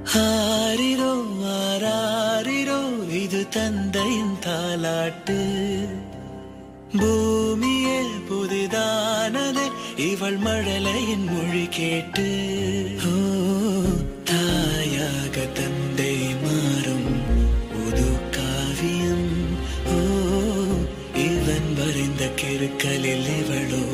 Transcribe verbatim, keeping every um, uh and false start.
ஆரிரோ ஆராரிரோ இது தந்தையின் தாலாட்டு. பூமியே புதிதானதே இவள் மழலையின் மொழி கேட்டு. ஓ தாயாக தந்தை மாறும் புது காவியம். ஓ இவன் வரைந்த கிறுக்கலில் இவளோ